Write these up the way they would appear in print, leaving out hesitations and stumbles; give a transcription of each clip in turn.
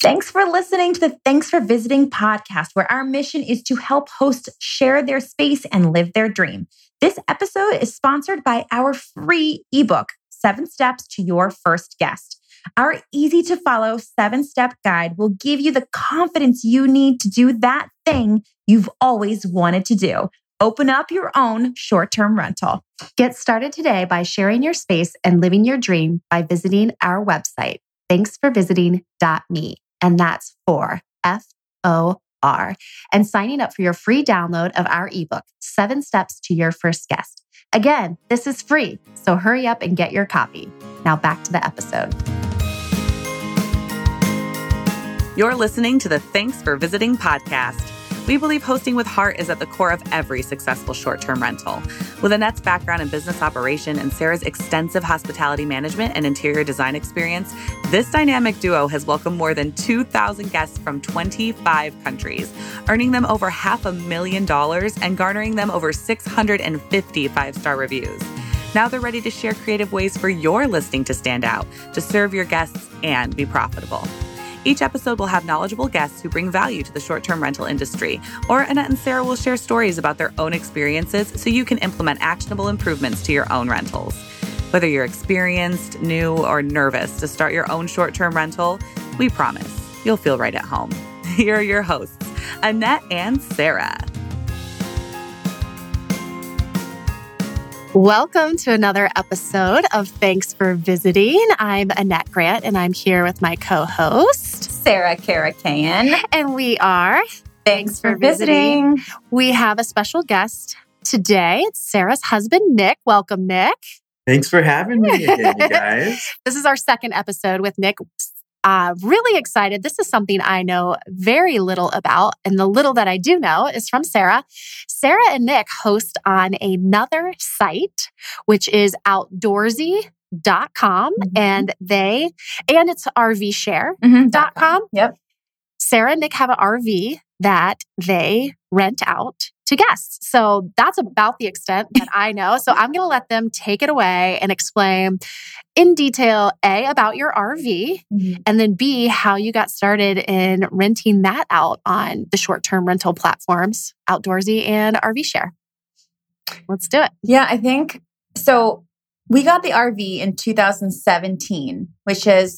Thanks for listening to the Thanks for Visiting podcast, where our mission is to help hosts share their space and live their dream. This episode is sponsored by our free ebook, 7 Steps to Your First Guest. Our easy-to-follow 7-step guide will give you the confidence you need to do that thing you've always wanted to do. Open up your own short-term rental. Get started today by sharing your space and living your dream by visiting our website, thanksforvisiting.me. And that's for FOR. And signing up for your free download of our ebook, 7 Steps to Your First Guest. Again, this is free, so hurry up and get your copy. Now back to the episode. You're listening to the Thanks for Visiting podcast. We believe hosting with heart is at the core of every successful short-term rental. With Annette's background in business operation and Sarah's extensive hospitality management and interior design experience, this dynamic duo has welcomed more than 2,000 guests from 25 countries, earning them over $500,000 and garnering them over 650 5-star reviews. Now they're ready to share creative ways for your listing to stand out, to serve your guests, and be profitable. Each episode will have knowledgeable guests who bring value to the short-term rental industry, or Annette and Sarah will share stories about their own experiences so you can implement actionable improvements to your own rentals. Whether you're experienced, new, or nervous to start your own short-term rental, we promise you'll feel right at home. Here are your hosts, Annette and Sarah. Welcome to another episode of Thanks for Visiting. I'm Annette Grant, and I'm here with my co-host, Sarah Karakayan. And we are Thanks for Visiting. We have a special guest today. It's Sarah's husband, Nick. Welcome, Nick. Thanks for having me again, you guys. This is our second episode with Nick. Really excited. This is something I know very little about, and the little that I do know is from Sarah. Sarah and Nick host on another site, which is outdoorsy.com, and it's RVshare.com. Yep. Sarah and Nick have an RV that they rent out to guests. So that's about the extent that I know. So I'm going to let them take it away and explain in detail, A, about your RV, and then B, how you got started in renting that out on the short-term rental platforms, Outdoorsy and RV Share. Let's do it. Yeah, I think so. We got the RV in 2017, which is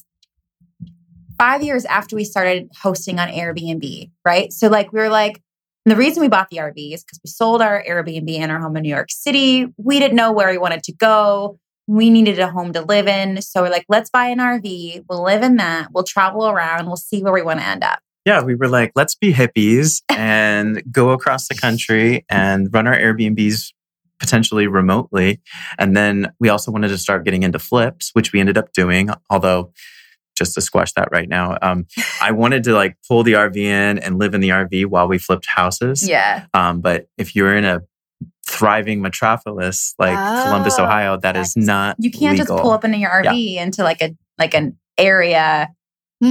5 years after we started hosting on Airbnb, right? So we were like, and the reason we bought the RV is because we sold our Airbnb and our home in New York City. We didn't know where we wanted to go. We needed a home to live in. So we're like, let's buy an RV. We'll live in that. We'll travel around. We'll see where we want to end up. Yeah, we were like, let's be hippies and go across the country and run our Airbnbs potentially remotely. And then we also wanted to start getting into flips, which we ended up doing, although just to squash that right now. I wanted to pull the RV in and live in the RV while we flipped houses. Yeah. But if you're in a thriving metropolis like Columbus, Ohio, that is not You can't legal. just pull up into your RV into an area. So,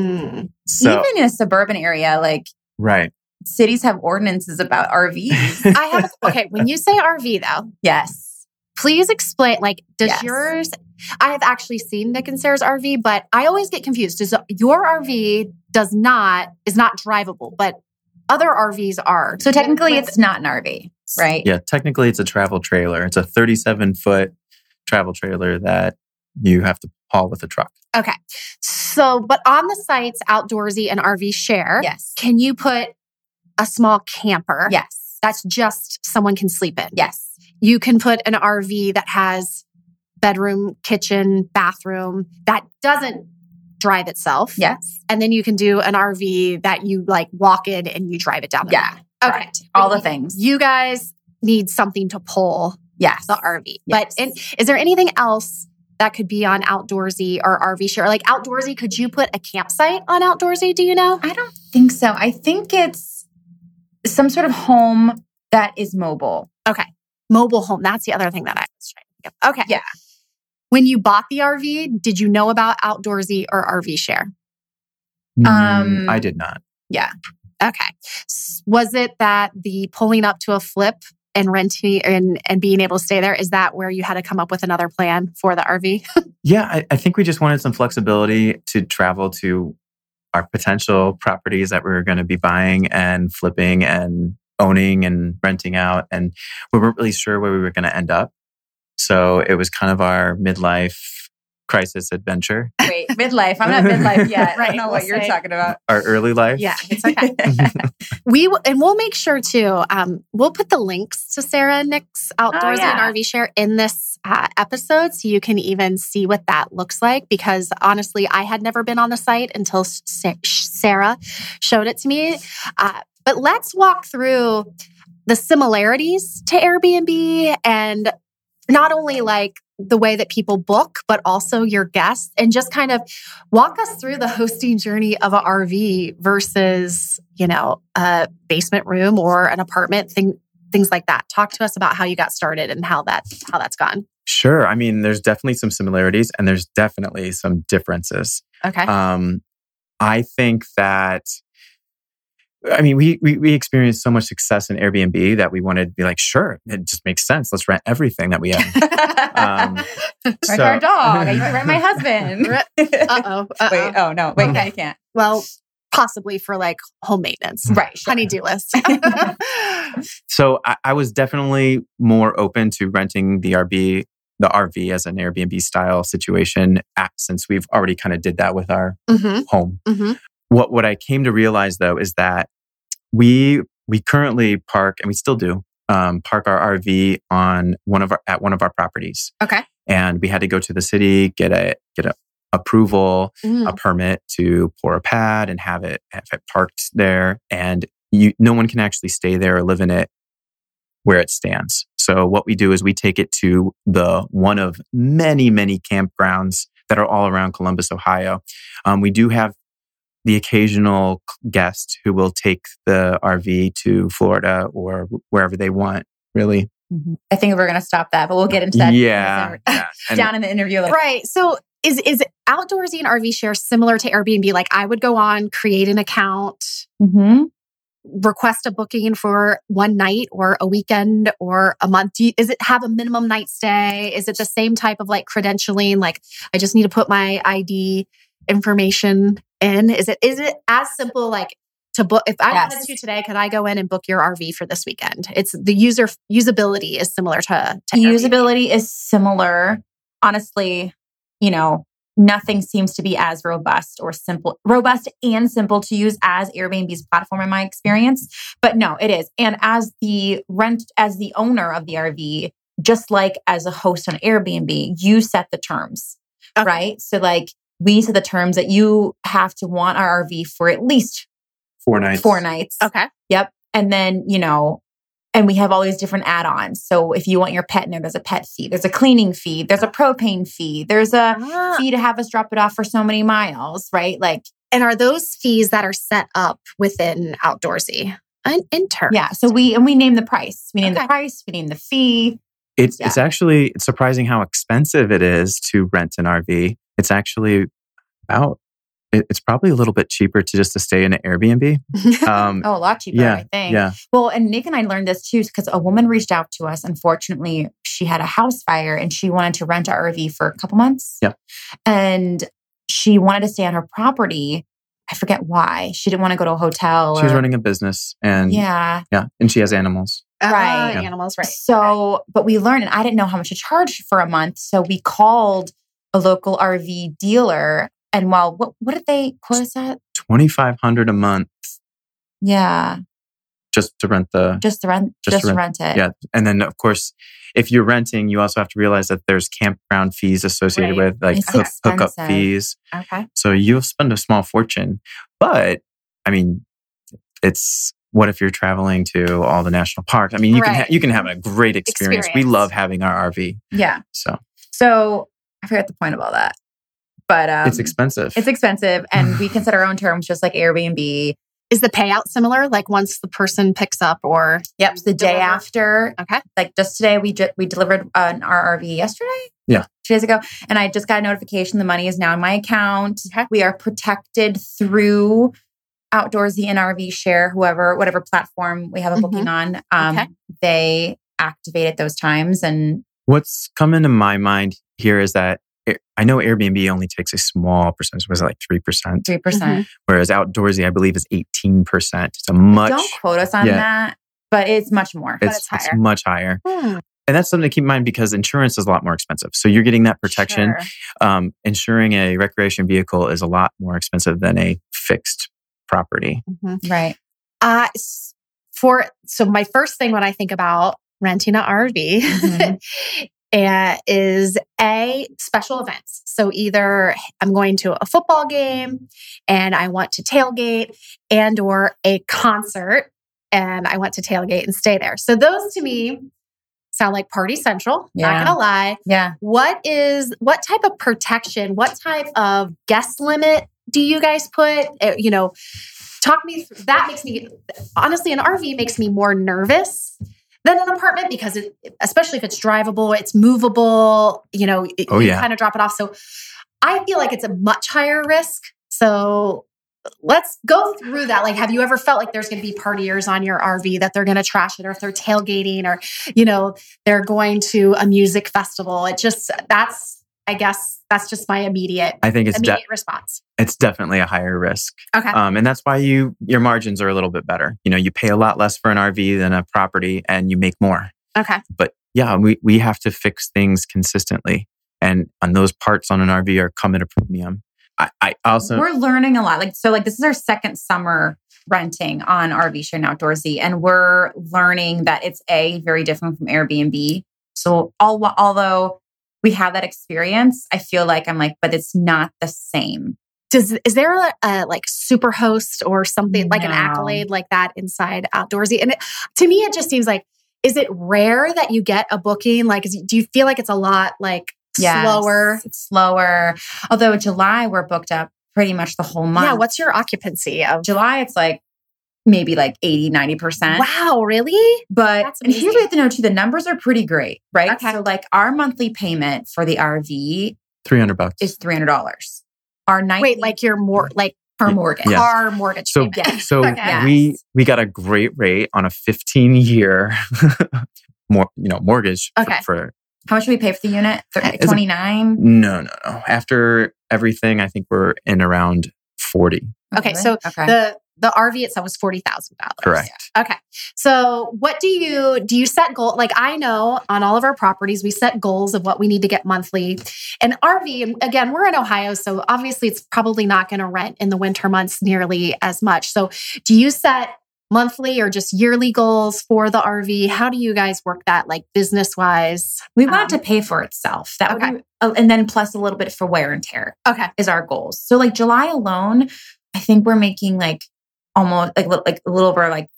even in a suburban area, right. Cities have ordinances about RVs. When you say RV though. Yes. Please explain, yours, I have actually seen Nick and Sarah's RV, but I always get confused. Your RV is not drivable, but other RVs are. So technically it's not an RV, right? Yeah, technically it's a travel trailer. It's a 37-foot travel trailer that you have to haul with a truck. Okay. So, but on the sites, Outdoorsy and RV Share, yes, can you put a small camper? Yes. That's just someone can sleep in? Yes. You can put an RV that has bedroom, kitchen, bathroom that doesn't drive itself. Yes. And then you can do an RV that you walk in and you drive it down the road. Okay. Correct. All the things. You guys need something to pull the RV. Yes. But is there anything else that could be on Outdoorsy or RV Share? Outdoorsy, could you put a campsite on Outdoorsy? Do you know? I don't think so. I think it's some sort of home that is mobile. Okay. Mobile home. That's the other thing that I was trying to think of. Okay. Yeah. When you bought the RV, did you know about Outdoorsy or RV Share? I did not. Yeah. Okay. Was it that the pulling up to a flip and renting and being able to stay there, is that where you had to come up with another plan for the RV? Yeah, I think we just wanted some flexibility to travel to our potential properties that we were going to be buying and flipping and owning and renting out. And we weren't really sure where we were going to end up. So it was kind of our midlife crisis adventure. Wait, midlife. I'm not midlife yet. Right, I don't know what you're talking about. Our early life. Yeah, it's okay. We'll make sure to, we'll put the links to Sarah and Nick's Outdoorsy and RV Share in this episode, so you can even see what that looks like. Because honestly, I had never been on the site until Sarah showed it to me. But let's walk through the similarities to Airbnb, and not only like the way that people book, but also your guests, and just kind of walk us through the hosting journey of an RV versus, a basement room or an apartment, things like that. Talk to us about how you got started and how that's gone. Sure. I mean, there's definitely some similarities and there's definitely some differences. Okay. I think that, we experienced so much success in Airbnb that we wanted to be like, sure, it just makes sense. Let's rent everything that we own. Rent our dog. I rent my husband. Wait, oh no. Wait, okay. You can't. Well, possibly for like home maintenance. Right. Sure. Honey-do list. So I was definitely more open to renting the RV as an Airbnb style situation since we've already kind of did that with our home. Mm-hmm. What I came to realize though is that we currently park, and we still do, park our RV at one of our properties. Okay. And we had to go to the city, get a approval, a permit to pour a pad and have it parked there. And no one can actually stay there or live in it where it stands. So what we do is we take it to one of many, many campgrounds that are all around Columbus, Ohio. We do have the occasional guest who will take the RV to Florida or wherever they want, really. Mm-hmm. I think we're going to stop that, but we'll get into that down in the interview a little. Right. So is Outdoorsy and RV Share similar to Airbnb? Like I would go on, create an account, request a booking for one night or a weekend or a month. Is it have a minimum night stay? Is it the same type of like credentialing? Like I just need to put my ID information in? Is it as simple like to book? If I wanted to today, could I go in and book your RV for this weekend? It's the usability is similar to usability is similar. Honestly, nothing seems to be as robust and simple to use as Airbnb's platform in my experience. But no, it is. And as the owner of the RV, just like as a host on Airbnb, you set the terms, right? So like we set the terms that you have to want our RV for at least 4 nights. 4 nights. Okay. Yep. And then, and we have all these different add-ons. So if you want your pet in there, there's a pet fee. There's a cleaning fee. There's a propane fee. There's a fee to have us drop it off for so many miles, right? Like, and are those fees that are set up within Outdoorsy in terms? Yeah. So we name the price. We name the price. We name the fee. It's actually surprising how expensive it is to rent an RV. It's actually it's probably a little bit cheaper to stay in an Airbnb. A lot cheaper, I think. Yeah. Well, and Nick and I learned this too, because a woman reached out to us. Unfortunately, she had a house fire and she wanted to rent our RV for a couple months. Yeah. And she wanted to stay on her property. I forget why. She didn't want to go to a hotel. She was running a business and and she has animals. Right. Animals, right. So, but we learned, and I didn't know how much to charge for a month. So we called a local RV dealer. And what did they quote us at? $2,500 a month. Yeah. Just to rent it. Yeah. And then of course, if you're renting, you also have to realize that there's campground fees associated with like hookup fees. Okay. So you'll spend a small fortune. But I mean, it's what if you're traveling to all the national parks? I mean, you can have a great experience. We love having our RV. Yeah. So I forgot the point of all that. But it's expensive. And we can set our own terms just like Airbnb. Is the payout similar? Like once the person picks up or? Yep. The day after. Okay. Like just today, we delivered our RV yesterday. Yeah. 2 days ago. And I just got a notification. The money is now in my account. Okay. We are protected through Outdoorsy and RV Share, whatever platform we have a booking on. They activate at those times. And what's come into my mind here is that I know Airbnb only takes a small percentage. Was it like 3%? 3%. Whereas Outdoorsy, I believe, is 18%. It's a much. Don't quote us on that, but it's much more. It's higher. much higher. And that's something to keep in mind because insurance is a lot more expensive. So you're getting that protection. Sure. Insuring a recreation vehicle is a lot more expensive than a fixed property. Right. So my first thing when I think about renting an RV is special events. So either I'm going to a football game and I want to tailgate, and or a concert and I want to tailgate and stay there. So those to me sound like party central. Not gonna lie. Yeah. What type of protection, what type of guest limit do you guys put? Talk me through. That makes me, honestly, an RV makes me more nervous than an apartment because especially if it's drivable, it's movable, you kind of drop it off. So I feel like it's a much higher risk. So let's go through that. Like, have you ever felt like there's going to be partiers on your RV, that they're going to trash it, or if they're tailgating, or, they're going to a music festival? I guess that's just my immediate response. It's definitely a higher risk. Okay. And that's why your margins are a little bit better. You pay a lot less for an RV than a property and you make more. Okay. But yeah, we have to fix things consistently. And those parts on an RV come at a premium. I also... We're learning a lot. This is our second summer renting on RV Share and Outdoorsy. And we're learning that it's very different from Airbnb. So although we have that experience, I feel like but it's not the same. Is there a super host or something like an accolade like that inside Outdoorsy? And to me, it just seems like, is it rare that you get a booking? Do you feel like it's a lot slower? It's slower. Although July, we're booked up pretty much the whole month. Yeah. What's your occupancy of July? It's maybe 80, 90%. Wow, really? But and here's what you have to know too, the numbers are pretty great, right? Okay. So our monthly payment for the RV $300 is $300. Our nightly our mortgage. Yes. Our mortgage payment. So okay. we got a great rate on a 15-year mortgage for how much do we pay for the unit? 29? No. After everything, I think we're in around 40. Okay, so the RV itself was $40,000. Correct. Okay. So what do you set goals? I know on all of our properties, we set goals of what we need to get monthly. And RV, and again, we're in Ohio, so obviously it's probably not going to rent in the winter months nearly as much. So do you set monthly or just yearly goals for the RV? How do you guys work that, business wise? We want it to pay for itself. That would be, and then plus a little bit for wear and tear. Okay. Is our goals. So July alone, I think we're making almost a little over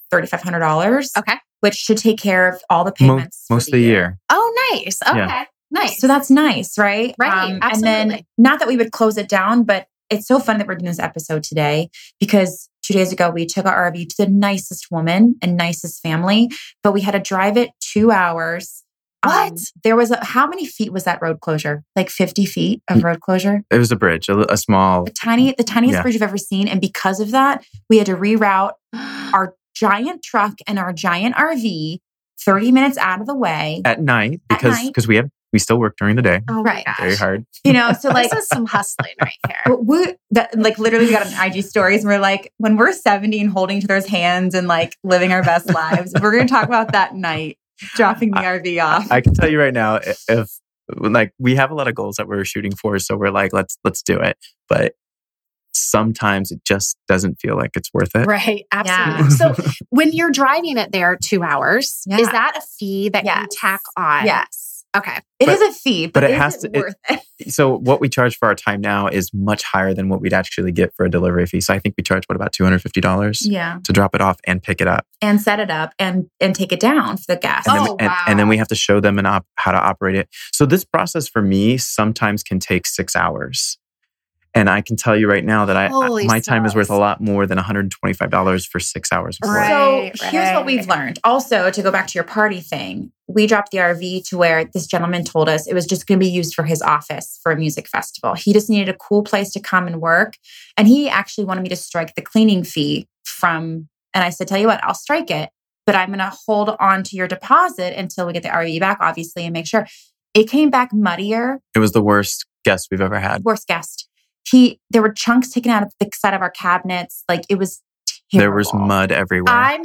$3,500. Okay. Which should take care of all the payments most of the year. Oh, nice. Okay. Yeah. Nice. So that's nice, right? Right. Absolutely. And then not that we would close it down, but it's so fun that we're doing this episode today because 2 days ago we took our RV to the nicest woman and nicest family, but we had to drive it 2 hours. What? There was how many feet was that road closure? 50 feet of road closure? It was a bridge, a small... The tiniest bridge you've ever seen. And because of that, we had to reroute our giant truck and our giant RV 30 minutes out of the way. At night, because we still work during the day. Oh, right. Very hard. So this is some hustling right here. Literally we got on IG stories and we're when we're 70 and holding each other's hands and living our best lives, we're going to talk about that night. Dropping the RV off. I can tell you right now, if we have a lot of goals that we're shooting for, so we're let's do it. But sometimes it just doesn't feel like it's worth it. Right. Absolutely. So when you're driving it there 2 hours, is that a fee that you tack on? Yes. Okay. It is a fee, but it has to be worth it. So what we charge for our time now is much higher than what we'd actually get for a delivery fee. So I think we charge about $250 to drop it off and pick it up. And set it up and take it down for the guests. And then we have to show them how to operate it. So this process for me sometimes can take 6 hours. And I can tell you right now that my time is worth a lot more than $125 for 6 hours. So here's what we've learned. Also, to go back to your party thing, we dropped the RV to where this gentleman told us it was just going to be used for his office for a music festival. He just needed a cool place to come and work. And he actually wanted me to strike the cleaning fee and I said, tell you what, I'll strike it, but I'm going to hold on to your deposit until we get the RV back, obviously, and make sure. It came back muddier. It was the worst guest we've ever had. Worst guest. There were chunks taken out of the side of our cabinets. Like it was terrible. There was mud everywhere.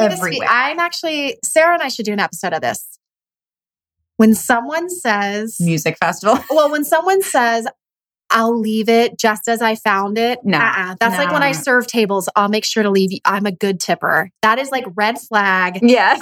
Sarah and I should do an episode of this. When someone says music festival. Well, when someone says, I'll leave it just as I found it. That's like when I serve tables, I'll make sure to leave. I'm a good tipper. That is like red flag. Yes.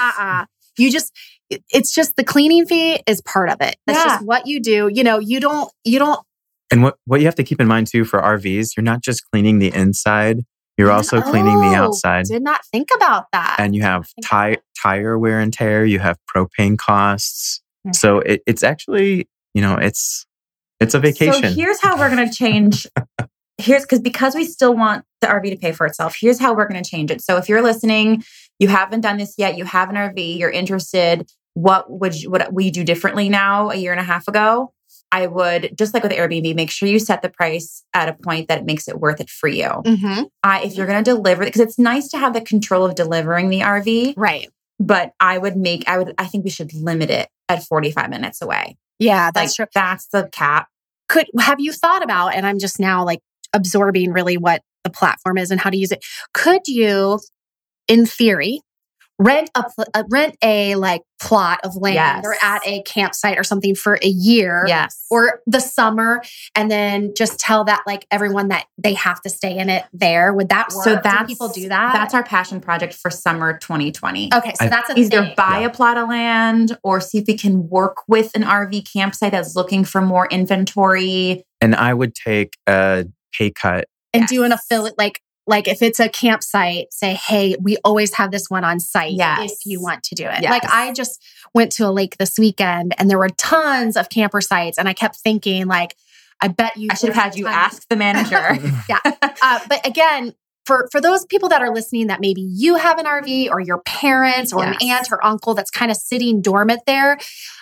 It's just the cleaning fee is part of it. That's just what you do. You don't. And what you have to keep in mind too for RVs, you're not just cleaning the inside, you're also cleaning the outside. Did not think about that. And you have tire wear and tear, you have propane costs. So it's actually, it's a vacation. So here's how we're going to change. Because we still want the RV to pay for itself. Here's how we're going to change it. So if you're listening, you haven't done this yet, you have an RV, you're interested, what would you do differently now, a year and a half ago? I would, just like with Airbnb, make sure you set the price at a point that it makes it worth it for you. Mm-hmm. If you're going to deliver, because it's nice to have the control of delivering the RV. Right. But I think we should limit it at 45 minutes away. Yeah, that's true. That's the cap. Have you thought about, and I'm just now like absorbing really what the platform is and how to use it. Could you, in theory, rent a like plot of land or at a campsite or something for a year or the summer, and then just tell that like everyone that they have to stay in it there? Would that work? So do people do that? That's our passion project for summer 2020. Okay, so that's either buy a plot of land or see if we can work with an RV campsite that's looking for more inventory. And I would take a pay cut and do an affiliate, like if it's a campsite, say, hey, we always have this one on site if you want to do it. Yes. Like I just went to a lake this weekend and there were tons of camper sites. And I kept thinking like, I bet you... I should have had you ask the manager. But again, for those people that are listening that maybe you have an RV or your parents or an aunt or uncle that's kind of sitting dormant there,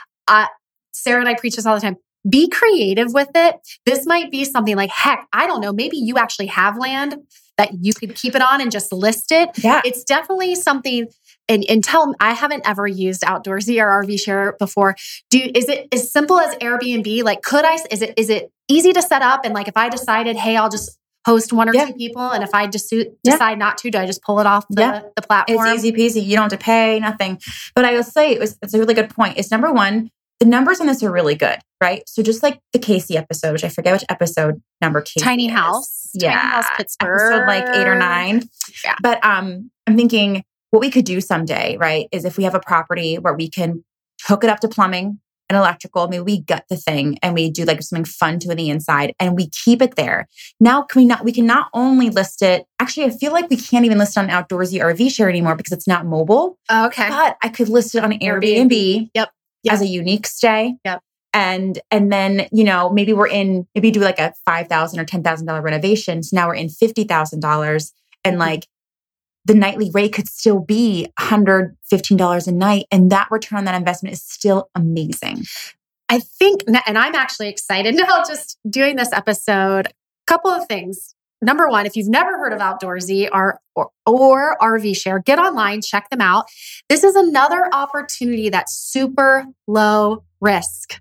Sarah and I preach this all the time. Be creative with it. This might be something like, heck, I don't know, maybe you actually have land that you could keep it on and just list it. Yeah. It's definitely something, and tell them, I haven't ever used Outdoorsy or RV Share before. Is it as simple as Airbnb? Like, is it easy to set up? And like, if I decided, hey, I'll just host one or two people. And if I just decide not to, do I just pull it off the platform? It's easy peasy. You don't have to pay nothing. But I will say it's a really good point. It's number one, the numbers on this are really good, right? So just like the Casey episode, which I forget which episode number Casey Tiny is. House. Yeah. Tiny House Pittsburgh. Episode like 8 or 9. Yeah. But I'm thinking what we could do someday, right, is if we have a property where we can hook it up to plumbing and electrical, maybe we gut the thing and we do like something fun to the inside and we keep it there. Now, we can not only list it, actually, I feel like we can't even list it on Outdoorsy RV Share anymore because it's not mobile. Okay. But I could list it on Airbnb. Yep. As a unique stay. Yep. And then, maybe do like a $5,000 or $10,000 renovation. So now we're in $50,000 and like the nightly rate could still be $115 a night. And that return on that investment is still amazing. I think, and I'm actually excited now just doing this episode, a couple of things. Number one, if you've never heard of Outdoorsy or RV Share, get online, check them out. This is another opportunity that's super low risk.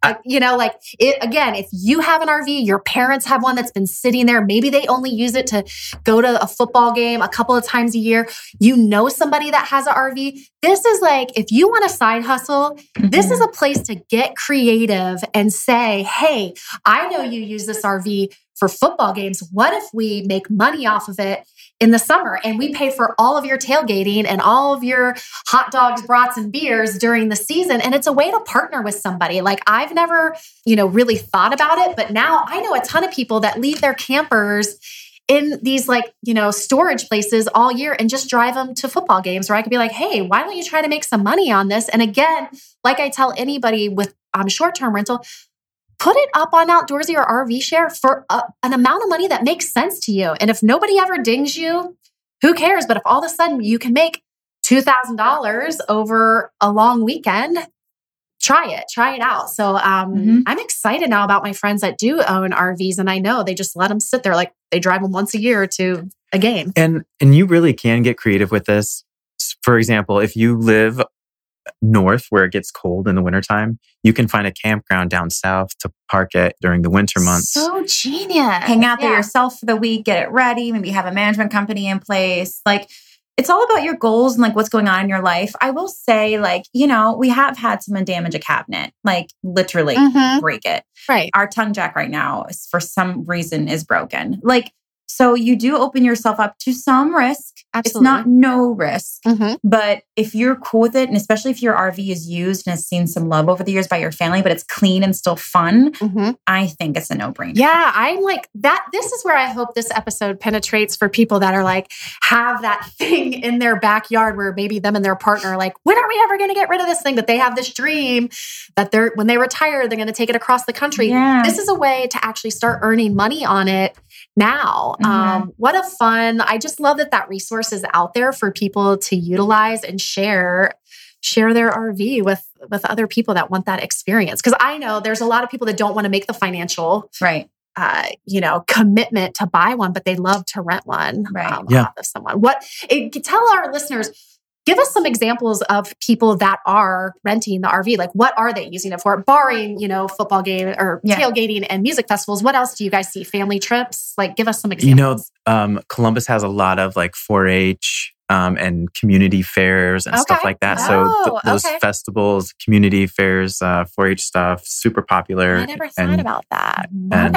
If you have an RV, your parents have one that's been sitting there. Maybe they only use it to go to a football game a couple of times a year. You know somebody that has an RV. This is like, if you want a side hustle, this is a place to get creative and say, hey, I know you use this RV for football games. What if we make money off of it in the summer and we pay for all of your tailgating and all of your hot dogs, brats, and beers during the season? And it's a way to partner with somebody. Like I've never, really thought about it, but now I know a ton of people that leave their campers in these storage places all year and just drive them to football games where I could be like, hey, why don't you try to make some money on this? And again, like I tell anybody with short-term rental, put it up on Outdoorsy or RV Share for an amount of money that makes sense to you. And if nobody ever dings you, who cares? But if all of a sudden you can make $2,000 over a long weekend, try it out. So I'm excited now about my friends that do own RVs. And I know they just let them sit there. Like they drive them once a year to a game. And you really can get creative with this. For example, if you live north where it gets cold in the wintertime, you can find a campground down south to park at during the winter months. So genius. Hang out there yourself for the week, get it ready, maybe have a management company in place. Like, it's all about your goals and like what's going on in your life. I will say, like, you know, we have had someone damage a cabinet, like literally break it. Right. Our tongue jack right now, for some reason, is broken. Like, so you do open yourself up to some risk. Absolutely. It's not no risk. But if you're cool with it, and especially if your RV is used and has seen some love over the years by your family, but it's clean and still fun, I think it's a no-brainer. Yeah, I'm like that. This is where I hope this episode penetrates for people that are like, have that thing in their backyard where maybe them and their partner are like, when are we ever going to get rid of this thing? That they have this dream that when they retire, they're going to take it across the country. Yeah. This is a way to actually start earning money on it now. What a fun, I just love that resource is out there for people to utilize and share their RV with other people that want that experience. Because I know there's a lot of people that don't want to make the financial commitment to buy one, but they love to rent one off of someone. Tell our listeners, give us some examples of people that are renting the RV. Like, what are they using it for? Barring, football game or tailgating and music festivals. What else do you guys see? Family trips? Like, give us some examples. Columbus has a lot of like 4-H and community fairs and stuff like that. So those festivals, community fairs, 4-H stuff, super popular. I never thought about that.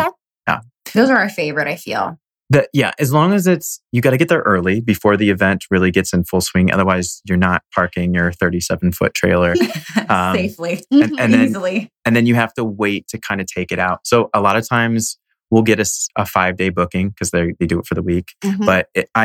Those are our favorite, I feel. As long as you got to get there early before the event really gets in full swing. Otherwise, you're not parking your 37-foot trailer safely and easily. And then you have to wait to kind of take it out. So a lot of times we'll get a 5-day booking because they do it for the week. But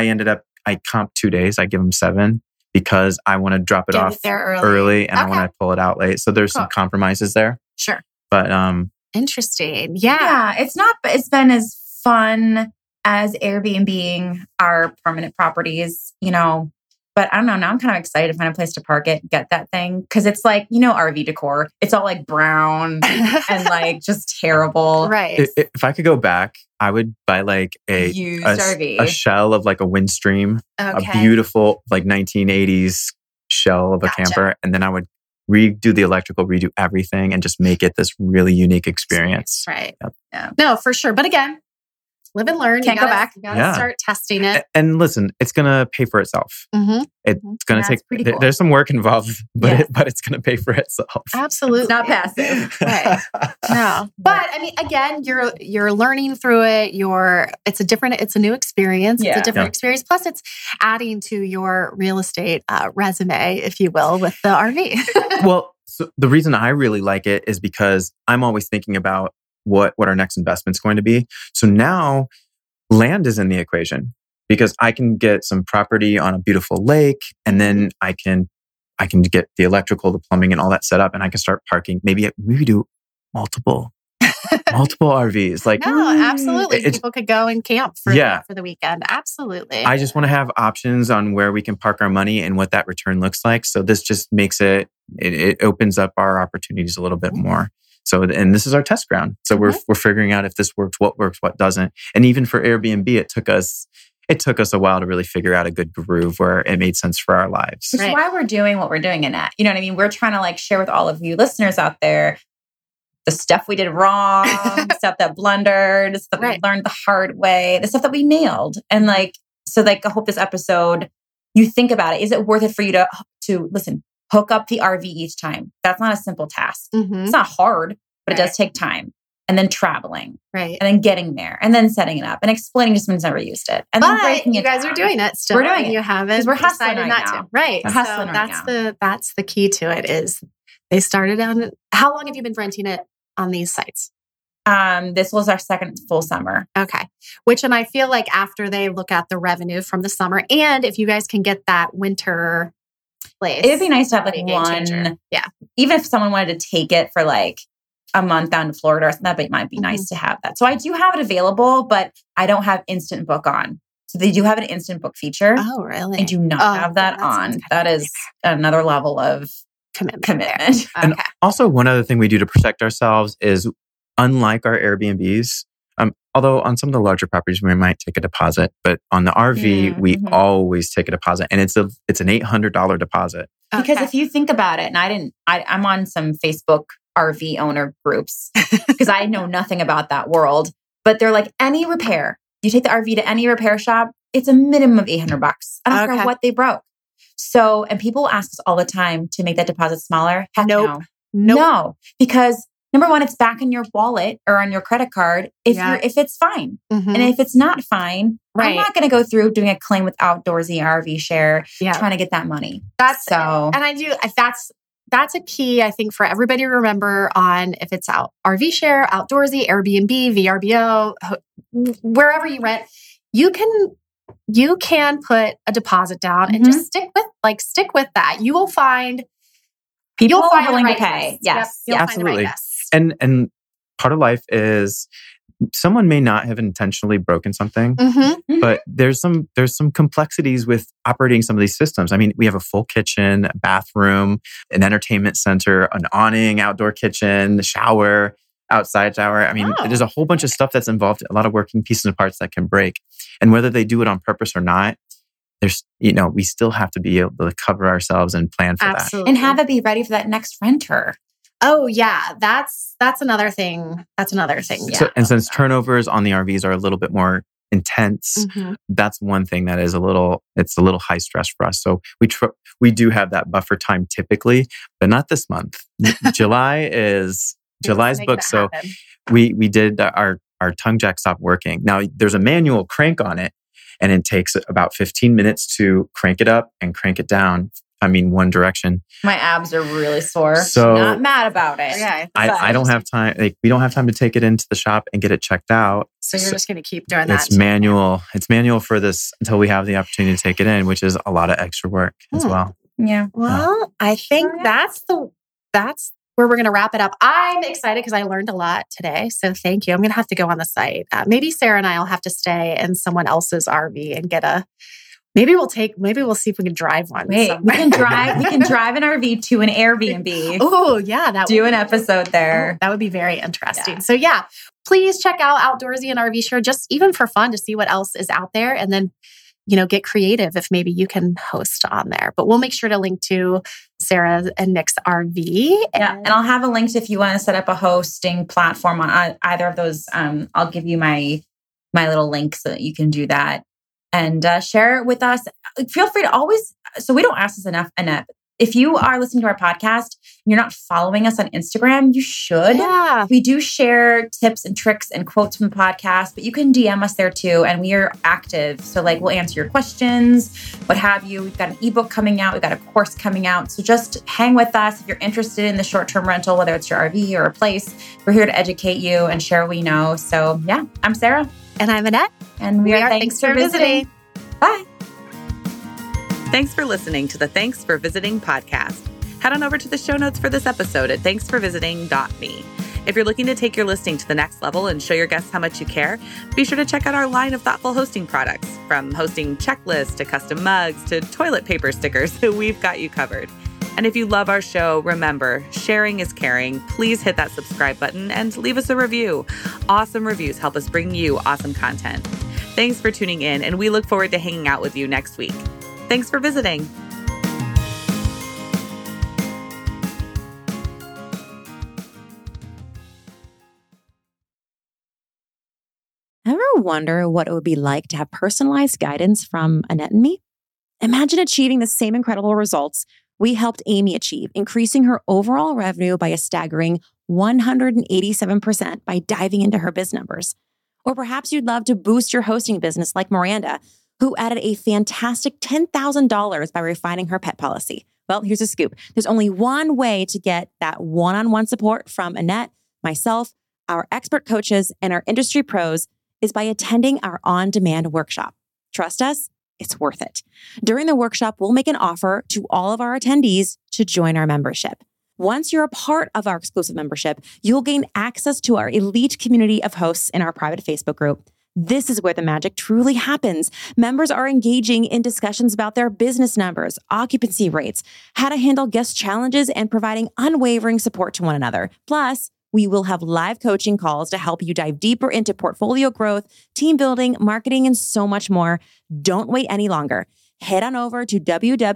I comp 2 days. I give them 7 because I want to drop it off early and I want to pull it out late. So there's some compromises there. Sure. But interesting. Yeah. It's been as fun as Airbnb our permanent properties, but I don't know. Now I'm kind of excited to find a place to park it, get that thing. Cause it's like, RV decor. It's all like brown and like just terrible. Right. If I could go back, I would buy like used RV. A shell of like a Windstream, a beautiful like 1980s shell of a camper. And then I would redo the electrical, redo everything and just make it this really unique experience. Right. Yep. Yeah. No, for sure. But again, live and learn. Can't go back. You gotta start testing it. And listen, it's going to pay for itself. It's going to take, cool. There's some work involved, but it's going to pay for itself. Absolutely. It's not passive. Right. No. But I mean, again, you're learning through it. It's a new experience. It's a different experience. Plus it's adding to your real estate resume, if you will, with the RV. Well, so the reason I really like it is because I'm always thinking about what our next investment's going to be. So now land is in the equation because I can get some property on a beautiful lake and then I can get the electrical, the plumbing and all that set up and I can start parking. Maybe do multiple RVs. Like, no, absolutely. People could go and camp for the weekend. Absolutely. I just want to have options on where we can park our money and what that return looks like. So this just makes it opens up our opportunities a little bit more. So, and this is our test ground. So we're figuring out if this works, what doesn't. And even for Airbnb, it took us a while to really figure out a good groove where it made sense for our lives. Which is why we're doing what we're doing in that. You know what I mean? We're trying to like share with all of you listeners out there the stuff we did wrong, stuff that blundered, stuff we learned the hard way, the stuff that we nailed. And I hope this episode, you think about it. Is it worth it for you to listen? Hook up the RV each time. That's not a simple task. It's not hard, but it does take time. And then traveling. Right. And then getting there. And then setting it up. And explaining to someone who's never used it. And then breaking it you guys down. are doing it still. We're doing it. You haven't. We're hustling decided right not now. to. Right. We're hustling that's the key to it is they started on... How long have you been renting it on these sites? This was our second full summer. Okay. And I feel like after they look at the revenue from the summer and if you guys can get that winter... place. It'd be nice to have like one. Yeah. Even if someone wanted to take it for like a month down to Florida or something, that might be nice to have that. So I do have it available, but I don't have instant book on. So they do have an instant book feature. Oh, really? I do not have that on. That is another level of commitment. Okay. And also one other thing we do to protect ourselves is unlike our Airbnbs, although on some of the larger properties, we might take a deposit, but on the RV, we always take a deposit and it's an $800 deposit. Because if you think about it, and I'm on some Facebook RV owner groups because I know nothing about that world, but they're like, any repair, you take the RV to any repair shop, it's a minimum of $800. I don't care what they broke. So, and people ask us all the time to make that deposit smaller. Heck no, because number one, it's back in your wallet or on your credit card if it's fine. And if it's not fine, I'm not going to go through doing a claim with Outdoorsy RV Share trying to get that money. That's a key, I think, for everybody to remember on if it's RV Share, Outdoorsy, Airbnb, VRBO, wherever you rent, you can put a deposit down and just stick with that. You will find people are willing to pay. Yes, absolutely. And part of life is someone may not have intentionally broken something, but there's some complexities with operating some of these systems. I mean, we have a full kitchen, a bathroom, an entertainment center, an awning, outdoor kitchen, shower, outside shower. I mean, there's a whole bunch of stuff that's involved, a lot of working pieces and parts that can break. And whether they do it on purpose or not, there's, we still have to be able to cover ourselves and plan for that. And have it be ready for that next renter. Oh yeah, that's another thing. That's another thing. Yeah. So, and since turnovers on the RVs are a little bit more intense, that's one thing that is a little high stress for us. So we do have that buffer time typically, but not this month. July's booked. So we did our tongue jack stop working. Now there's a manual crank on it, and it takes about 15 minutes to crank it up and crank it down. I mean, one direction. My abs are really sore. So not mad about it. Okay. I don't have time. We don't have time to take it into the shop and get it checked out. So you're just going to keep doing that. It's manual. It's manual for this until we have the opportunity to take it in, which is a lot of extra work as well. Yeah. Well, I think that's where we're going to wrap it up. I'm excited because I learned a lot today. So thank you. I'm going to have to go on the site. Maybe Sarah and I will have to stay in someone else's RV and get maybe we'll see if we can drive one. We can drive an RV to an Airbnb. Oh yeah. Do an episode there. That would be very interesting. Yeah. So please check out Outdoorsy and RV Share, just even for fun to see what else is out there. And then, get creative if maybe you can host on there. But we'll make sure to link to Sarah and Nick's RV. And I'll have a link if you want to set up a hosting platform on either of those. I'll give you my little link so that you can do that and share it with us. Feel free to always, so we don't ask this enough, Annette. If you are listening to our podcast and you're not following us on Instagram, you should. Yeah. We do share tips and tricks and quotes from the podcast, but you can DM us there too. And we are active. So we'll answer your questions, what have you. We've got an ebook coming out. We've got a course coming out. So just hang with us. If you're interested in the short-term rental, whether it's your RV or a place, we're here to educate you and share what we know. So yeah, I'm Sarah. And I'm Annette. And we are Thanks for visiting. Bye. Thanks for listening to the Thanks for Visiting podcast. Head on over to the show notes for this episode at thanksforvisiting.me. If you're looking to take your listing to the next level and show your guests how much you care, be sure to check out our line of thoughtful hosting products. From hosting checklists to custom mugs to toilet paper stickers, we've got you covered. And if you love our show, remember, sharing is caring. Please hit that subscribe button and leave us a review. Awesome reviews help us bring you awesome content. Thanks for tuning in, and we look forward to hanging out with you next week. Thanks for visiting. Ever wonder what it would be like to have personalized guidance from Annette and me? Imagine achieving the same incredible results we helped Amy achieve, increasing her overall revenue by a staggering 187% by diving into her biz numbers. Or perhaps you'd love to boost your hosting business like Miranda, who added a fantastic $10,000 by refining her pet policy. Well, here's a scoop. There's only one way to get that one-on-one support from Annette, myself, our expert coaches, and our industry pros is by attending our on-demand workshop. Trust us, it's worth it. During the workshop, we'll make an offer to all of our attendees to join our membership. Once you're a part of our exclusive membership, you'll gain access to our elite community of hosts in our private Facebook group. This is where the magic truly happens. Members are engaging in discussions about their business numbers, occupancy rates, how to handle guest challenges, and providing unwavering support to one another. Plus, we will have live coaching calls to help you dive deeper into portfolio growth, team building, marketing, and so much more. Don't wait any longer. head on over to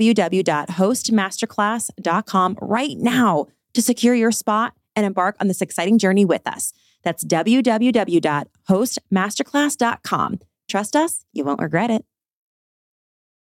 www.hostmasterclass.com right now to secure your spot and embark on this exciting journey with us. That's www.hostmasterclass.com. Trust us, you won't regret it.